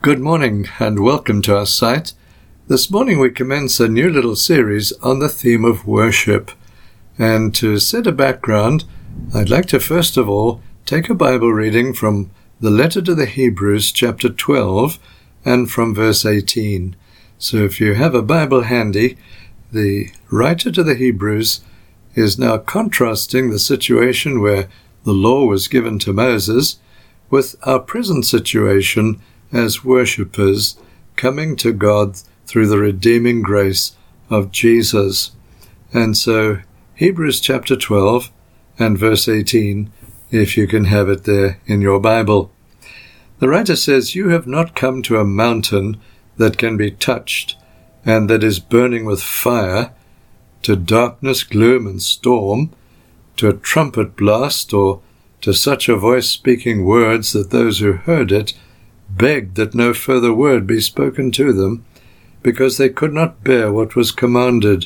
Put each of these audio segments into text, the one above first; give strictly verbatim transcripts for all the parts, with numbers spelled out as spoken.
Good morning and welcome to our site. This morning we commence a new little series on the theme of worship. And to set a background, I'd like to first of all take a Bible reading from the letter to the Hebrews chapter twelve and from verse eighteen. So if you have a Bible handy, the writer to the Hebrews is now contrasting the situation where the law was given to Moses with our present situation as worshippers coming to God through the redeeming grace of Jesus. And so Hebrews chapter twelve and verse eighteen, if you can have it there in your Bible. The writer says, "You have not come to a mountain that can be touched and that is burning with fire, to darkness, gloom, and storm, to a trumpet blast, or to such a voice speaking words that those who heard it begged that no further word be spoken to them, because they could not bear what was commanded.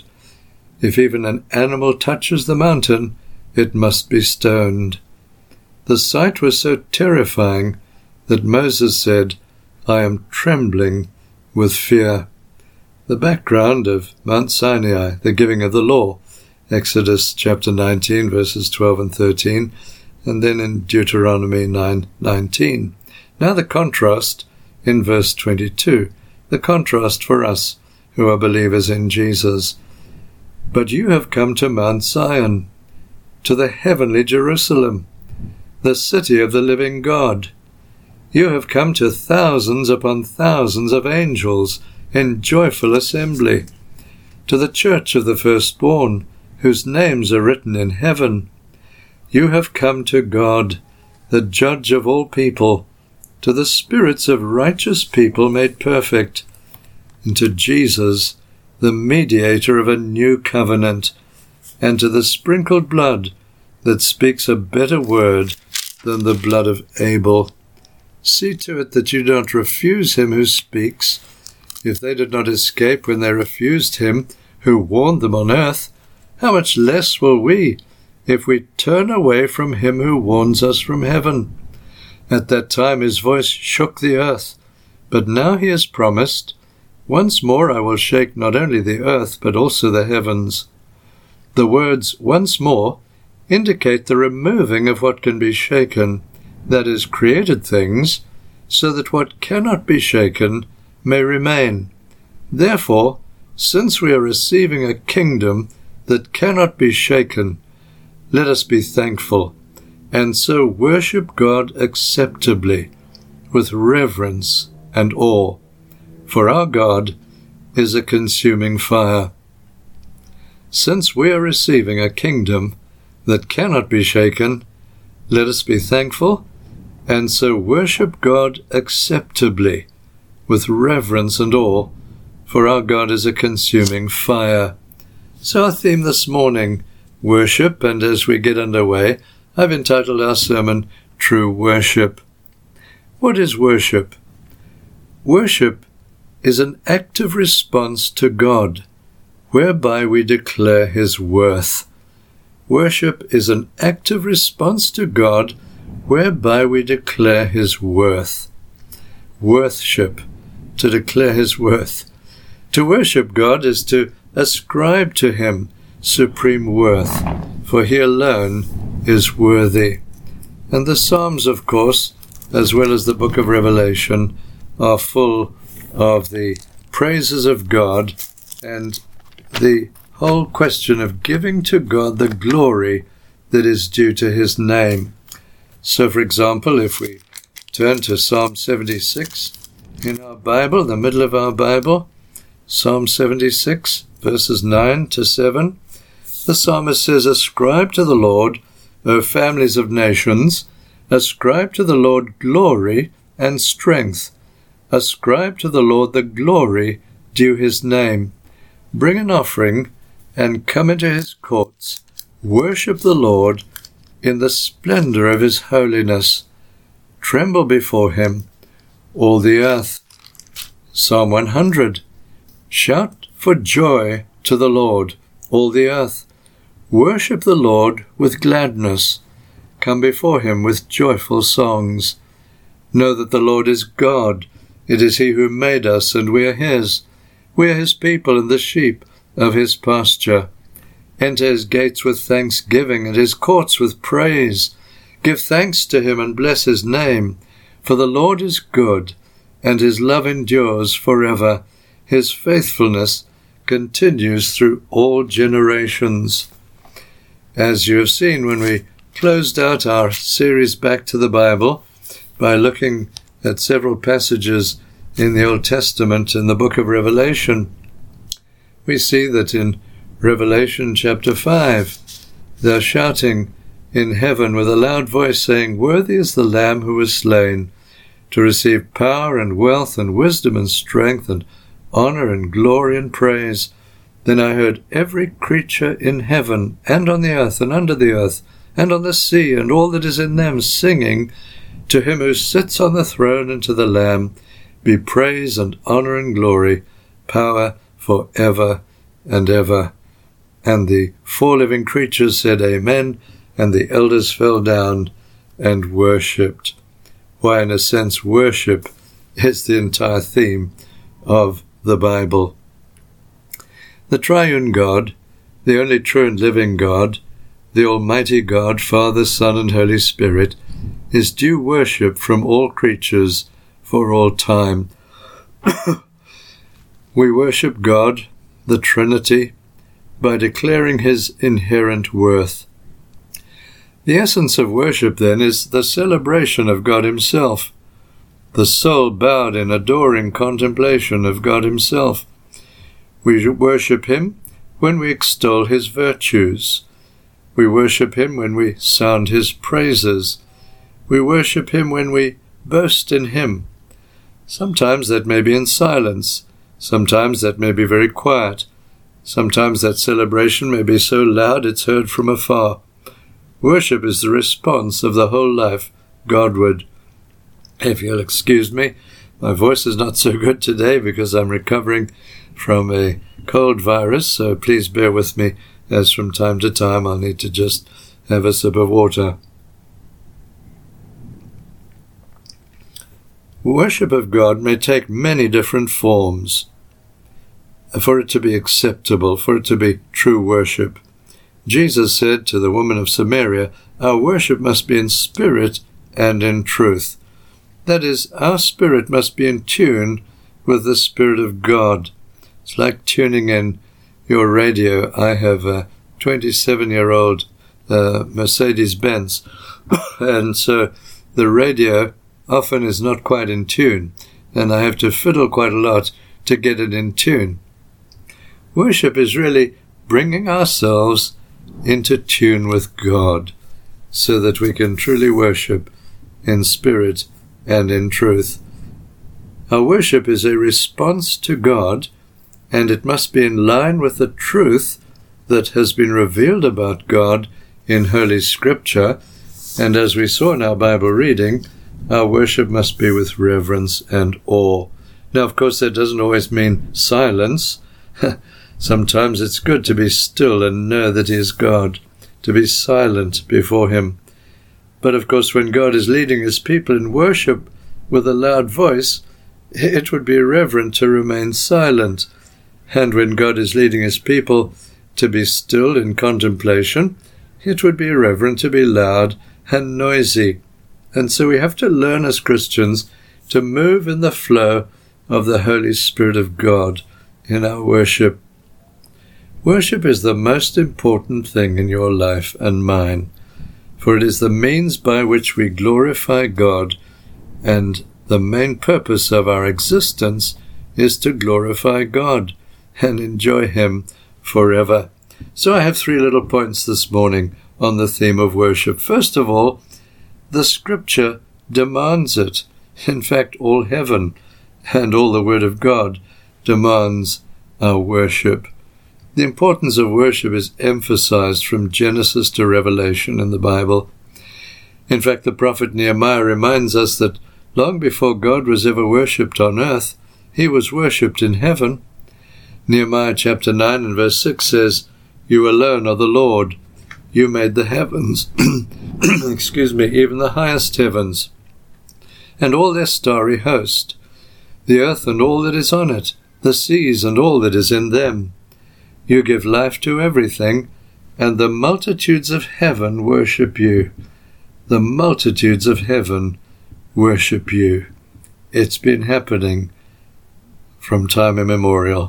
If even an animal touches the mountain, it must be stoned." The sight was so terrifying that Moses said, "I am trembling with fear." The background of Mount Sinai, the giving of the law, Exodus chapter nineteen, verses twelve and thirteen, and then in Deuteronomy nine nineteen. Now the contrast in verse twenty-two, the contrast for us who are believers in Jesus. "But you have come to Mount Zion, to the heavenly Jerusalem, the city of the living God. You have come to thousands upon thousands of angels in joyful assembly, to the church of the firstborn, whose names are written in heaven. You have come to God, the judge of all people, to the spirits of righteous people made perfect, and to Jesus, the mediator of a new covenant, and to the sprinkled blood that speaks a better word than the blood of Abel. See to it that you don't refuse him who speaks. If they did not escape when they refused him who warned them on earth, how much less will we, if we turn away from him who warns us from heaven? At that time his voice shook the earth, but now he has promised, 'Once more I will shake not only the earth, but also the heavens.'" The words "once more" indicate the removing of what can be shaken, that is, created things, so that what cannot be shaken may remain. Therefore, since we are receiving a kingdom that cannot be shaken, let us be thankful, and so worship God acceptably, with reverence and awe, for our God is a consuming fire. Since we are receiving a kingdom that cannot be shaken, let us be thankful, and so worship God acceptably, with reverence and awe, for our God is a consuming fire. So our theme this morning, worship, and as we get underway, I've entitled our sermon, True Worship. What is worship? Worship is an active response to God, whereby we declare his worth. Worship is an active response to God, whereby we declare his worth. Worship, to declare his worth. To worship God is to ascribe to him supreme worth, for he alone is worthy. And the Psalms, of course, as well as the book of Revelation, are full of the praises of God and the whole question of giving to God the glory that is due to his name. So, for example, if we turn to Psalm seventy-six in our Bible, the middle of our Bible, Psalm seventy-six, verses nine to seven, the psalmist says, "Ascribe to the Lord, O families of nations, ascribe to the Lord glory and strength. Ascribe to the Lord the glory due his name. Bring an offering and come into his courts. Worship the Lord in the splendor of his holiness. Tremble before him, all the earth." Psalm one hundred. "Shout for joy to the Lord, all the earth. Worship the Lord with gladness. Come before him with joyful songs. Know that the Lord is God. It is he who made us, and we are his. We are his people and the sheep of his pasture. Enter his gates with thanksgiving, and his courts with praise. Give thanks to him and bless his name. For the Lord is good, and his love endures forever. His faithfulness continues through all generations. As you have seen when we closed out our series Back to the Bible by looking at several passages in the Old Testament in the book of Revelation, we see that in Revelation chapter five, they're shouting in heaven with a loud voice, saying, "Worthy is the Lamb who was slain, to receive power and wealth and wisdom and strength and honor and glory and praise." Then I heard every creature in heaven and on the earth and under the earth and on the sea and all that is in them, singing, "To him who sits on the throne and to the Lamb be praise and honor and glory, power for ever and ever." And the four living creatures said, "Amen," and the elders fell down and worshipped. Why, in a sense, worship is the entire theme of the Bible. The triune God, the only true and living God, the Almighty God, Father, Son, and Holy Spirit, is due worship from all creatures for all time. We worship God, the Trinity, by declaring his inherent worth. The essence of worship, then, is the celebration of God himself, the soul bowed in adoring contemplation of God himself. We worship him when we extol his virtues. We worship him when we sound his praises. We worship him when we boast in him. Sometimes that may be in silence. Sometimes that may be very quiet. Sometimes that celebration may be so loud it's heard from afar. Worship is the response of the whole life Godward. If you'll excuse me, my voice is not so good today because I'm recovering from a cold virus, so please bear with me as from time to time I'll need to just have a sip of water. Worship of God may take many different forms for it to be acceptable, for it to be true worship. Jesus said to the woman of Samaria, "Our worship must be in spirit and in truth." That is, our spirit must be in tune with the Spirit of God. It's like tuning in your radio. I have a twenty-seven-year-old uh, Mercedes-Benz, and so the radio often is not quite in tune, and I have to fiddle quite a lot to get it in tune. Worship is really bringing ourselves into tune with God so that we can truly worship in spirit and in truth. Our worship is a response to God, and it must be in line with the truth that has been revealed about God in Holy Scripture, and as we saw in our Bible reading, our worship must be with reverence and awe. Now, of course, that doesn't always mean silence. Sometimes it's good to be still and know that he is God, to be silent before him. But of course, when God is leading his people in worship with a loud voice, it would be irreverent to remain silent. And when God is leading his people to be still in contemplation, it would be irreverent to be loud and noisy. And so we have to learn as Christians to move in the flow of the Holy Spirit of God in our worship. Worship is the most important thing in your life and mine, for it is the means by which we glorify God, and the main purpose of our existence is to glorify God and enjoy him forever. So I have three little points this morning on the theme of worship. First of all, the Scripture demands it. In fact, all heaven and all the Word of God demands our worship. The importance of worship is emphasized from Genesis to Revelation in the Bible. In fact, the prophet Nehemiah reminds us that long before God was ever worshipped on earth, he was worshipped in heaven. Nehemiah chapter nine and verse six says, "You alone are the Lord. You made the heavens," excuse me, "even the highest heavens, and all their starry host. the earth and all that is on it, the seas and all that is in them. You give life to everything, and the multitudes of heaven worship you. The multitudes of heaven worship you. It's been happening from time immemorial.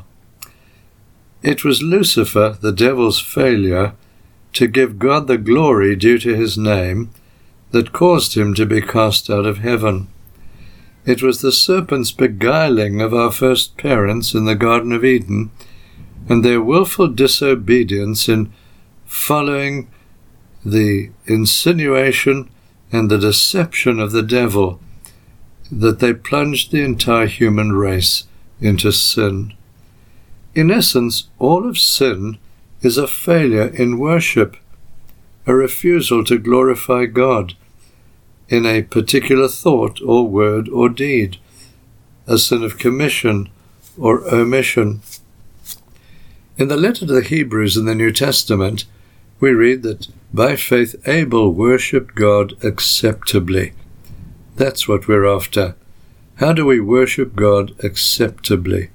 It was Lucifer, the devil's failure, to give God the glory due to his name, that caused him to be cast out of heaven. It was the serpent's beguiling of our first parents in the Garden of Eden, and their willful disobedience in following the insinuation and the deception of the devil, that they plunged the entire human race into sin. In essence, all of sin is a failure in worship, a refusal to glorify God in a particular thought or word or deed, a sin of commission or omission. In the letter to the Hebrews in the New Testament, we read that by faith Abel worshipped God acceptably. That's what we're after. How do we worship God acceptably?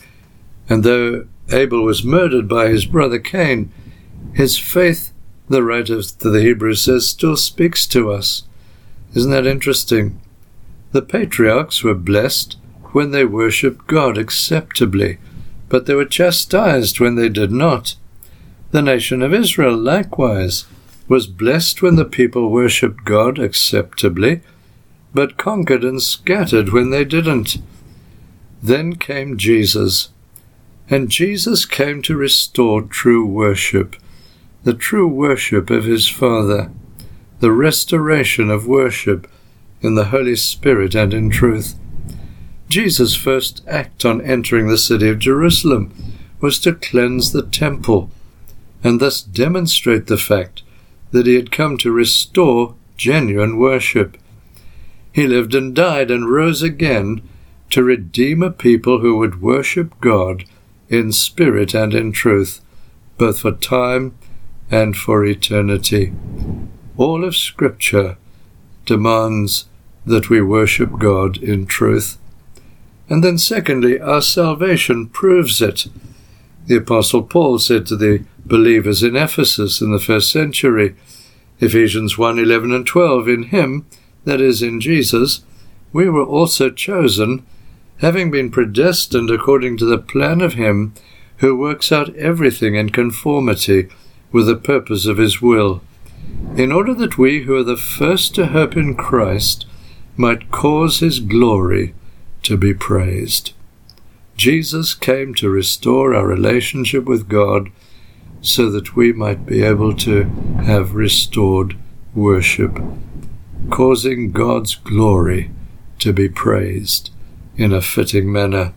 And though Abel was murdered by his brother Cain, his faith, the writer to the Hebrews says, still speaks to us. Isn't that interesting? The patriarchs were blessed when they worshipped God acceptably, but they were chastised when they did not. The nation of Israel likewise was blessed when the people worshipped God acceptably, but conquered and scattered when they didn't. Then came Jesus, and Jesus came to restore true worship, the true worship of his Father, the restoration of worship in the Holy Spirit and in truth. Jesus' first act on entering the city of Jerusalem was to cleanse the temple, and thus demonstrate the fact that he had come to restore genuine worship. He lived and died and rose again to redeem a people who would worship God in spirit and in truth, both for time and for eternity. All of Scripture demands that we worship God in truth. And then secondly, our salvation proves it. The Apostle Paul said to the believers in Ephesus in the first century, Ephesians one, eleven and twelve, in him, that is, in Jesus, we were also chosen, having been predestined according to the plan of him who works out everything in conformity with the purpose of his will, in order that we who are the first to hope in Christ might cause his glory to be praised. Jesus came to restore our relationship with God so that we might be able to have restored worship, causing God's glory to be praised in a fitting manner.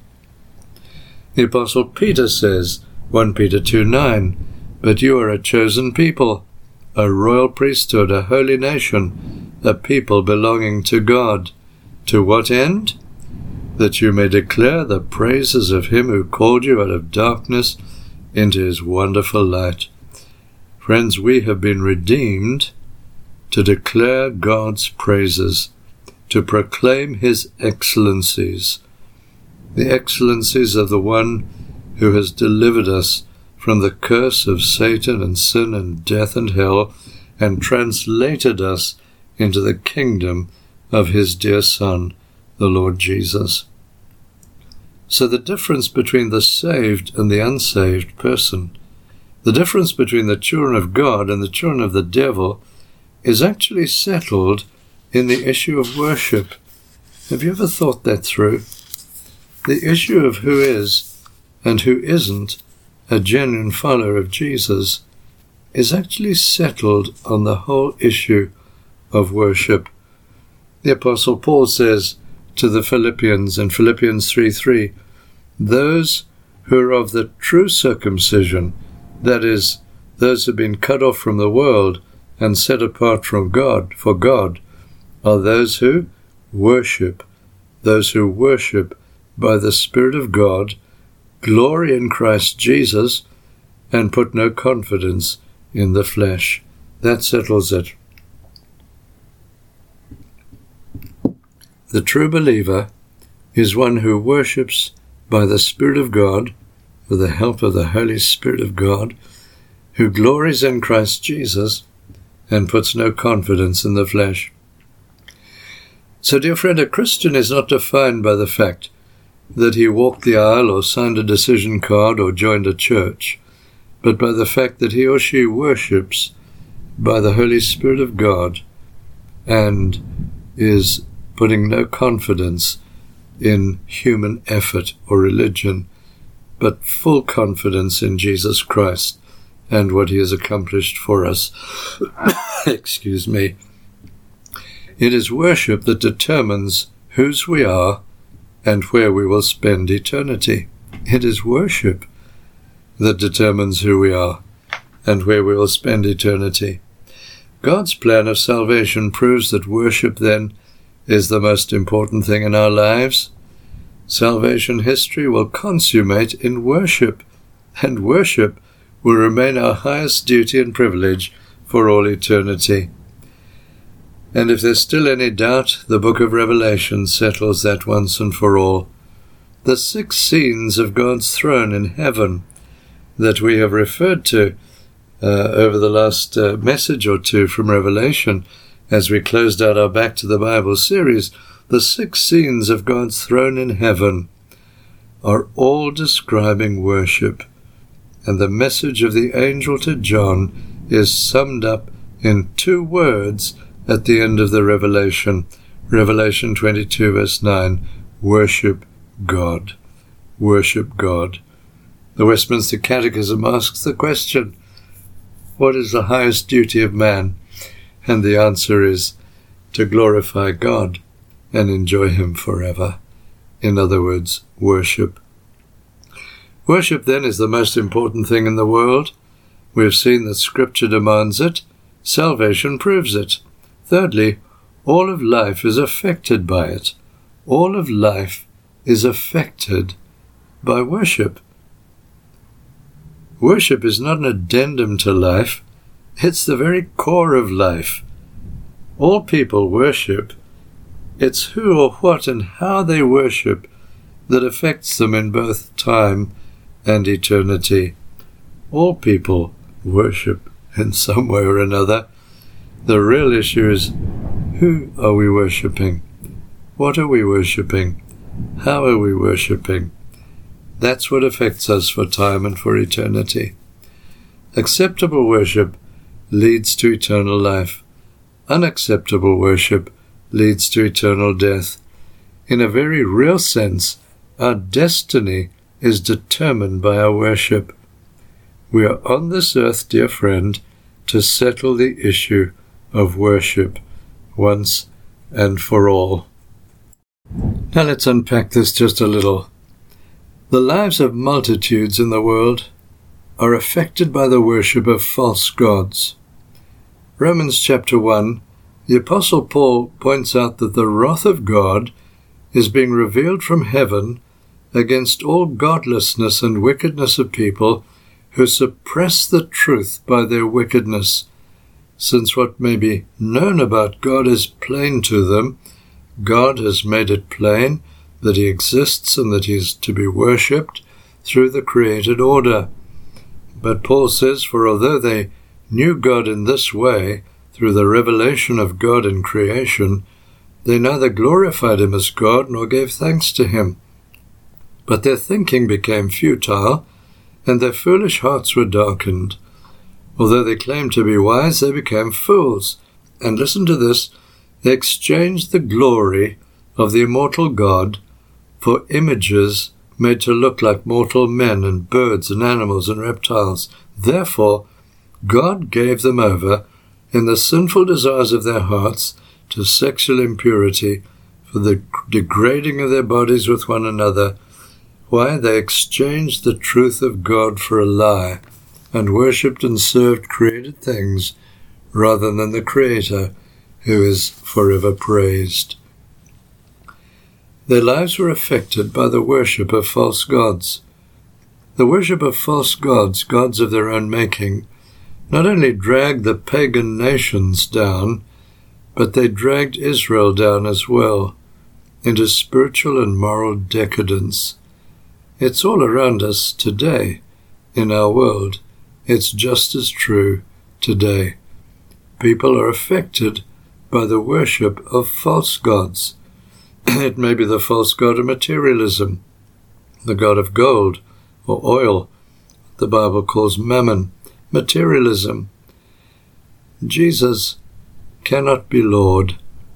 The Apostle Peter says, First Peter two nine, but you are a chosen people, a royal priesthood, a holy nation, a people belonging to God. To what end? That you may declare the praises of him who called you out of darkness into his wonderful light. Friends, we have been redeemed to declare God's praises, to proclaim his excellencies, the excellencies of the one who has delivered us from the curse of Satan and sin and death and hell, and translated us into the kingdom of his dear Son, the Lord Jesus. So the difference between the saved and the unsaved person, the difference between the children of God and the children of the devil, is actually settled in the issue of worship. Have you ever thought that through? The issue of who is and who isn't a genuine follower of Jesus is actually settled on the whole issue of worship. The Apostle Paul says to the Philippians in Philippians three three, those who are of the true circumcision, that is, those who have been cut off from the world and set apart from God, for God, are those who worship, those who worship by the Spirit of God, glory in Christ Jesus, and put no confidence in the flesh. That settles it. The true believer is one who worships by the Spirit of God, with the help of the Holy Spirit of God, who glories in Christ Jesus and puts no confidence in the flesh. So, dear friend, a Christian is not defined by the fact that he walked the aisle or signed a decision card or joined a church, but by the fact that he or she worships by the Holy Spirit of God and is putting no confidence in human effort or religion, but full confidence in Jesus Christ and what he has accomplished for us. Excuse me. It is worship that determines whose we are and where we will spend eternity. It is worship that determines who we are and where we will spend eternity. God's plan of salvation proves that worship, then, is the most important thing in our lives. Salvation history will consummate in worship, and worship will remain our highest duty and privilege for all eternity. And if there's still any doubt, the book of Revelation settles that once and for all. The six scenes of God's throne in heaven that we have referred to uh, over the last uh, message or two from Revelation, as we closed out our Back to the Bible series, the six scenes of God's throne in heaven are all describing worship. And the message of the angel to John is summed up in two words at the end of the Revelation. Revelation twenty-two, verse nine, worship God. Worship God. The Westminster Catechism asks the question, what is the highest duty of man? And the answer is to glorify God and enjoy him forever. In other words, worship. Worship, then, is the most important thing in the world. We have seen that Scripture demands it. Salvation proves it. Thirdly, all of life is affected by it. All of life is affected by worship. Worship is not an addendum to life. It's the very core of life. All people worship. It's who or what and how they worship that affects them in both time and eternity. All people worship in some way or another. The real issue is, who are we worshipping? What are we worshipping? How are we worshipping? That's what affects us for time and for eternity. Acceptable worship leads to eternal life. Unacceptable worship leads to eternal death. In a very real sense, our destiny is determined by our worship. We are on this earth, dear friend, to settle the issue of worship once and for all. Now let's unpack this just a little. The lives of multitudes in the world are affected by the worship of false gods. Romans chapter one, the Apostle Paul points out that the wrath of God is being revealed from heaven against all godlessness and wickedness of people who suppress the truth by their wickedness. Since what may be known about God is plain to them, God has made it plain that he exists and that he is to be worshipped through the created order. But Paul says, for although they knew God in this way, through the revelation of God in creation, they neither glorified him as God nor gave thanks to him. But their thinking became futile, and their foolish hearts were darkened. Although they claimed to be wise, they became fools. And listen to this, they exchanged the glory of the immortal God for images made to look like mortal men and birds and animals and reptiles. Therefore, God gave them over in the sinful desires of their hearts to sexual impurity, for the degrading of their bodies with one another. Why? They exchanged the truth of God for a lie, and worshipped and served created things rather than the Creator, who is forever praised. Their lives were affected by the worship of false gods. The worship of false gods, gods of their own making, not only dragged the pagan nations down, but they dragged Israel down as well. into spiritual and moral decadence. It's all around us today in our world. It's just as true today. People are affected by the worship of false gods. It may be the false god of materialism, the god of gold or oil. The Bible calls mammon, materialism. Jesus cannot be Lord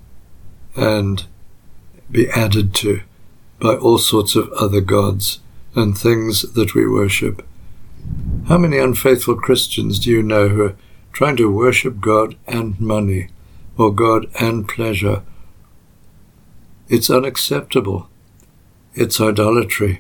and be added to by all sorts of other gods and things that we worship. How many unfaithful Christians do you know who are trying to worship God and money, or God and pleasure? It's unacceptable. It's idolatry.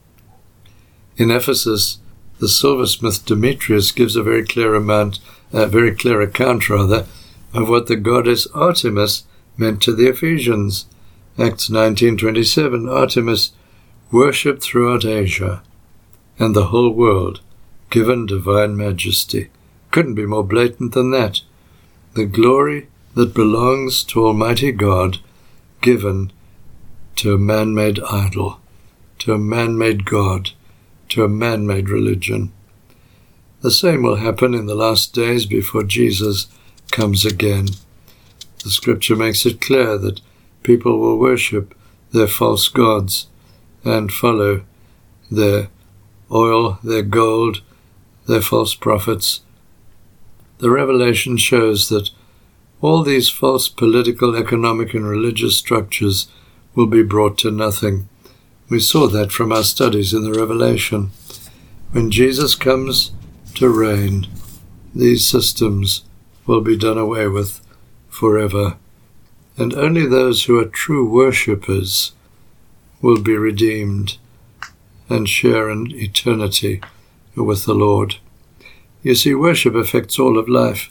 In Ephesus, the silversmith Demetrius gives a very clear amount, a very clear account, rather, of what the goddess Artemis meant to the Ephesians. Acts nineteen twenty-seven, Artemis worshipped throughout Asia and the whole world, given divine majesty. Couldn't be more blatant than that. The glory that belongs to Almighty God, given to a man-made idol, to a man-made God, to a man-made religion. The same will happen in the last days before Jesus comes again. The Scripture makes it clear that people will worship their false gods and follow their oil, their gold, their false prophets. The Revelation shows that all these false political, economic, and religious structures will be brought to nothing. We saw that from our studies in the Revelation. When Jesus comes to reign, these systems will be done away with forever, and only those who are true worshippers will be redeemed and share in eternity with the Lord. You see, worship affects all of life.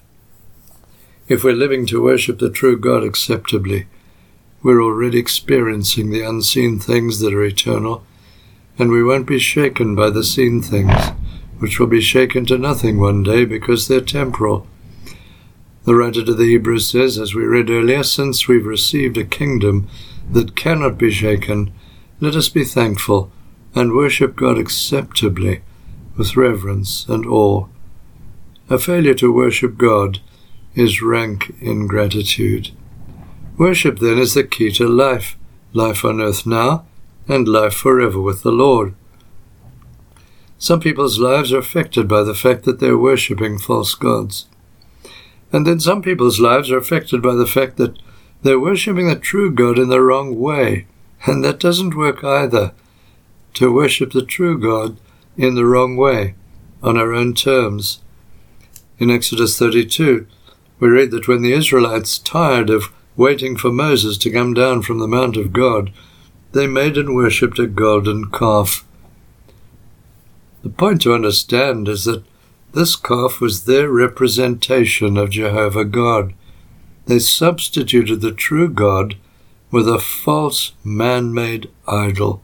If we're living to worship the true God acceptably, we're already experiencing the unseen things that are eternal, and we won't be shaken by the seen things, which will be shaken to nothing one day because they're temporal. The writer to the Hebrews says, as we read earlier, since we've received a kingdom that cannot be shaken, let us be thankful and worship God acceptably with reverence and awe. A failure to worship God is rank ingratitude. Worship, then, is the key to life, life on earth now, and life forever with the Lord. Some people's lives are affected by the fact that they're worshipping false gods. And then some people's lives are affected by the fact that they're worshipping the true God in the wrong way, and that doesn't work either. To worship the true God in the wrong way, on our own terms. In Exodus thirty-two, we read that when the Israelites, tired of waiting for Moses to come down from the Mount of God, they made and worshipped a golden calf. The point to understand is that this calf was their representation of Jehovah God. They substituted the true God with a false man-made idol.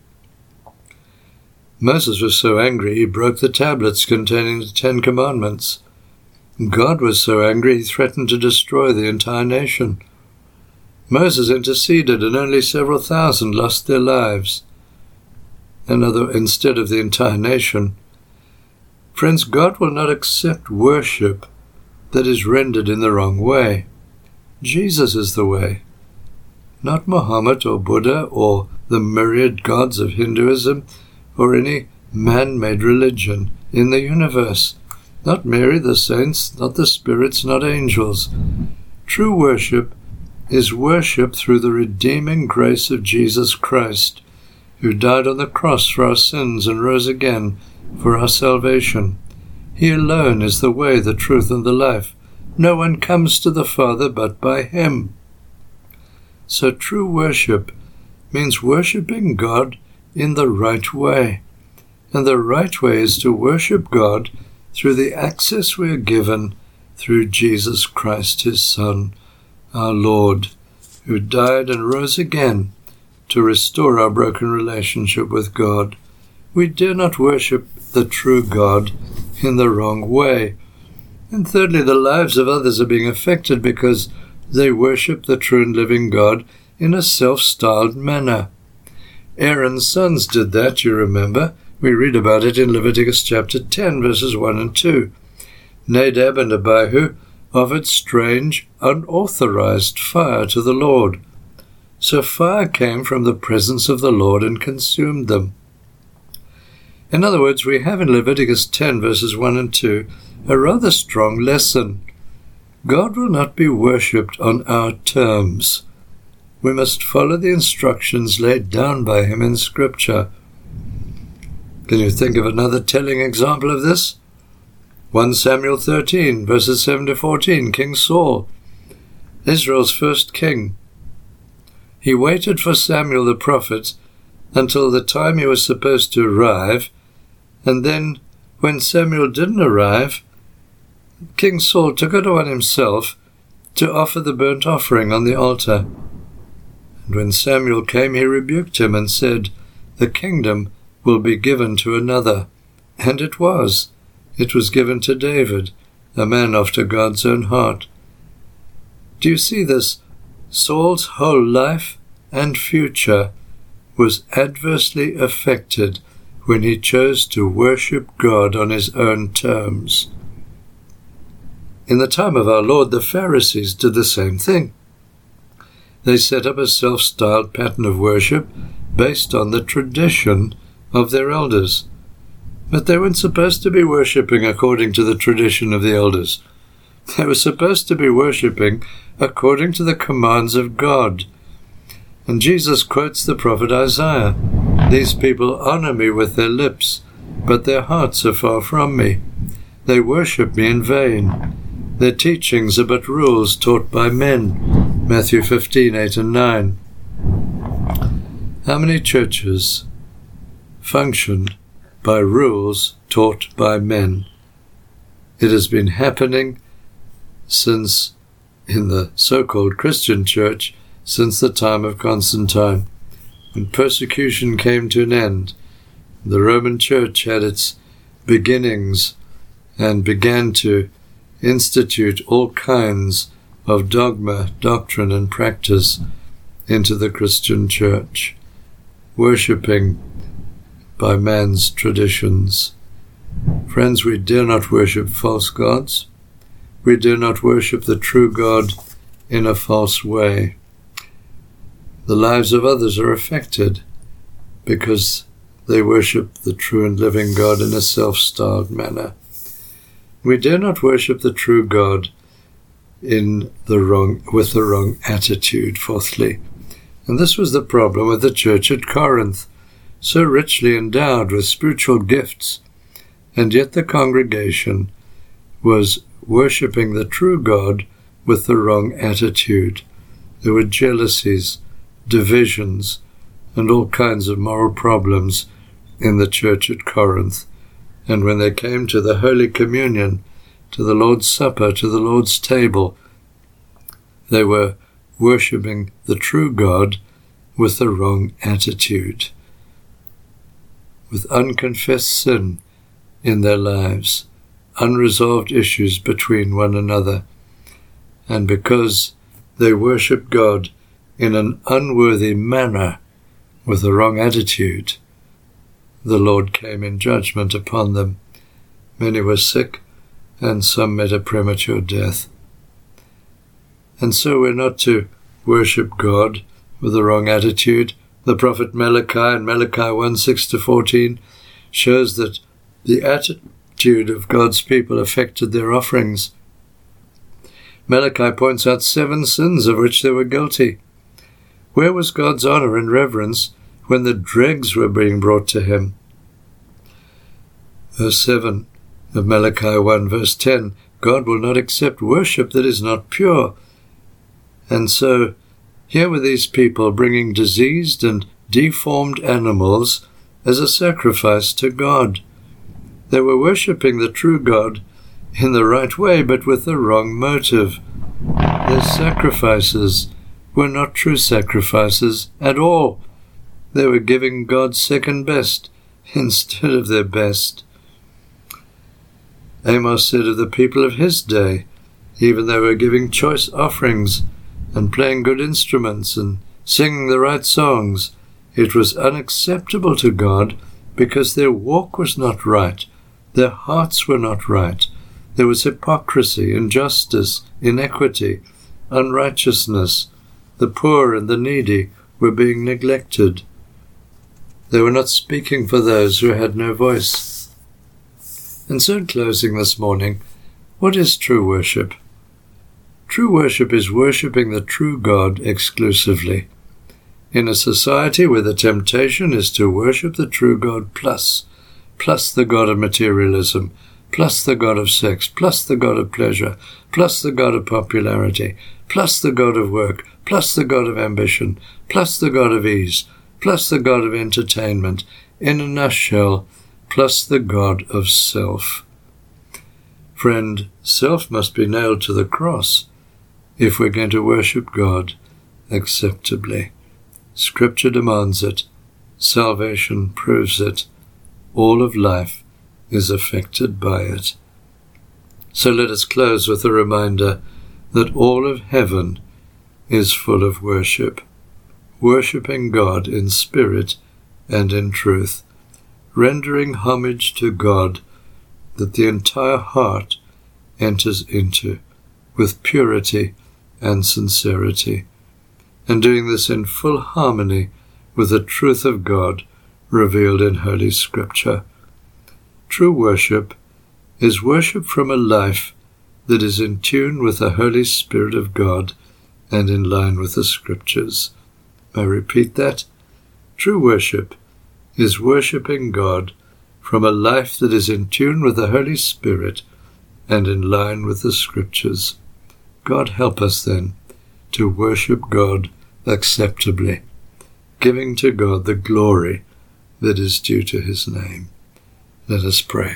Moses was so angry he broke the tablets containing the Ten Commandments. God was so angry he threatened to destroy the entire nation. Moses interceded, and only several thousand lost their lives, Another, instead of the entire nation. Friends, God will not accept worship that is rendered in the wrong way. Jesus is the way, not Muhammad or Buddha or the myriad gods of Hinduism or any man-made religion in the universe. Not Mary, the saints, not the spirits, not angels. True worship is worship through the redeeming grace of Jesus Christ, who died on the cross for our sins and rose again for our salvation. He alone is the way, the truth, and the life. No one comes to the Father but by him. So true worship means worshipping God in the right way. And the right way is to worship God through the access we are given through Jesus Christ, his Son, our Lord, who died and rose again to restore our broken relationship with God. We dare not worship the true God in the wrong way. And thirdly, the lives of others are being affected because they worship the true and living God in a self-styled manner. Aaron's sons did that, you remember. We read about it in Leviticus chapter ten, verses one and two. Nadab and Abihu offered strange, unauthorized fire to the Lord. So fire came from the presence of the Lord and consumed them. In other words, we have in Leviticus ten, verses one and two, a rather strong lesson. God will not be worshipped on our terms. We must follow the instructions laid down by him in Scripture. Can you think of another telling example of this? First Samuel thirteen, verses seven to fourteen, King Saul, Israel's first king. He waited for Samuel the prophet until the time he was supposed to arrive, and then, when Samuel didn't arrive, King Saul took it on himself to offer the burnt offering on the altar. And when Samuel came, he rebuked him and said, "The kingdom will be given to another." And it was. It was given to David, a man after God's own heart. Do you see this? Saul's whole life and future was adversely affected when he chose to worship God on his own terms. In the time of our Lord, the Pharisees did the same thing. They set up a self-styled pattern of worship based on the tradition of their elders. But they weren't supposed to be worshipping according to the tradition of the elders. They were supposed to be worshipping according to the commands of God. And Jesus quotes the prophet Isaiah, "These people honor me with their lips, but their hearts are far from me. They worship me in vain. Their teachings are but rules taught by men." Matthew fifteen, eight and nine. How many churches function by rules taught by men? It has been happening since, in the so-called Christian church, since the time of Constantine, when persecution came to an end. The Roman Church had its beginnings and began to institute all kinds of dogma, doctrine, and practice into the Christian church, worshipping by man's traditions. Friends, we dare not worship false gods. We dare not worship the true God in a false way. The lives of others are affected because they worship the true and living God in a self-styled manner. We dare not worship the true God in the wrong, with the wrong attitude, fourthly. And this was the problem with the church at Corinth, so richly endowed with spiritual gifts, and yet the congregation was worshipping the true God with the wrong attitude. There were jealousies, divisions, and all kinds of moral problems in the church at Corinth. And when they came to the Holy Communion, to the Lord's Supper, to the Lord's table, they were worshipping the true God with the wrong attitude, with unconfessed sin in their lives, unresolved issues between one another. And because they worshiped God in an unworthy manner, with the wrong attitude, the Lord came in judgment upon them. Many were sick, and some met a premature death. And so we're not to worship God with the wrong attitude. The prophet Malachi in Malachi one, six to fourteen shows that the attitude of God's people affected their offerings. Malachi points out seven sins of which they were guilty. Where was God's honor and reverence when the dregs were being brought to him? Verse seven of Malachi one, verse ten, God will not accept worship that is not pure. And so, here were these people bringing diseased and deformed animals as a sacrifice to God. They were worshipping the true God in the right way, but with the wrong motive. Their sacrifices were not true sacrifices at all. They were giving God second best instead of their best. Amos said of the people of his day, even they were giving choice offerings and playing good instruments and singing the right songs. It was unacceptable to God because their walk was not right. Their hearts were not right. There was hypocrisy, injustice, inequity, unrighteousness. The poor and the needy were being neglected. They were not speaking for those who had no voice. And so in closing this morning, what is true worship? True worship is worshipping the true God exclusively. In a society where the temptation is to worship the true God plus, plus the God of materialism, plus the God of sex, plus the God of pleasure, plus the God of popularity, plus the God of work, plus the God of ambition, plus the God of ease, plus the God of entertainment, in a nutshell, plus the God of self. Friend, self must be nailed to the cross if we're going to worship God acceptably. Scripture demands it. Salvation proves it. All of life is affected by it. So let us close with a reminder that all of heaven is full of worship, worshipping God in spirit and in truth, rendering homage to God that the entire heart enters into with purity and sincerity, and doing this in full harmony with the truth of God revealed in Holy Scripture. True worship is worship from a life that is in tune with the Holy Spirit of God and in line with the Scriptures. I repeat that. True worship is worshipping God from a life that is in tune with the Holy Spirit and in line with the Scriptures. God help us then to worship God acceptably, giving to God the glory that is due to his name. Let us pray.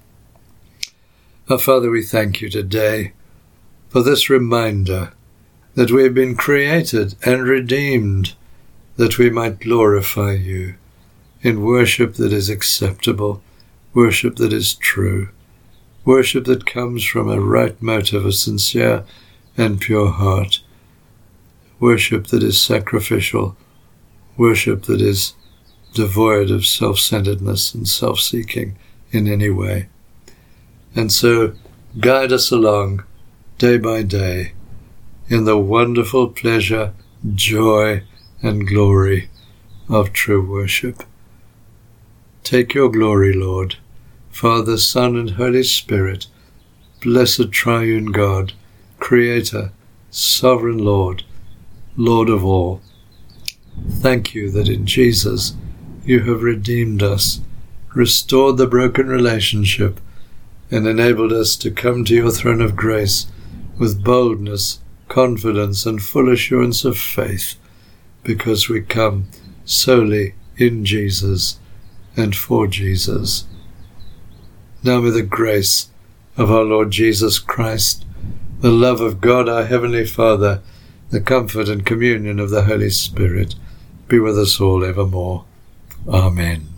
Our Father, we thank you today for this reminder that we have been created and redeemed, that we might glorify you in worship that is acceptable, worship that is true, worship that comes from a right motive, a sincere and pure heart, worship that is sacrificial, worship that is devoid of self-centeredness and self-seeking in any way. And so guide us along day by day in the wonderful pleasure, joy, and glory of true worship. Take your glory, Lord, Father, Son, and Holy Spirit, blessed triune God, Creator, Sovereign Lord, Lord of all. Thank you that in Jesus you have redeemed us, restored the broken relationship, and enabled us to come to your throne of grace with boldness, confidence, and full assurance of faith, because we come solely in Jesus and for Jesus. Now may the grace of our Lord Jesus Christ, the love of God our Heavenly Father, the comfort and communion of the Holy Spirit be with us all evermore. Amen.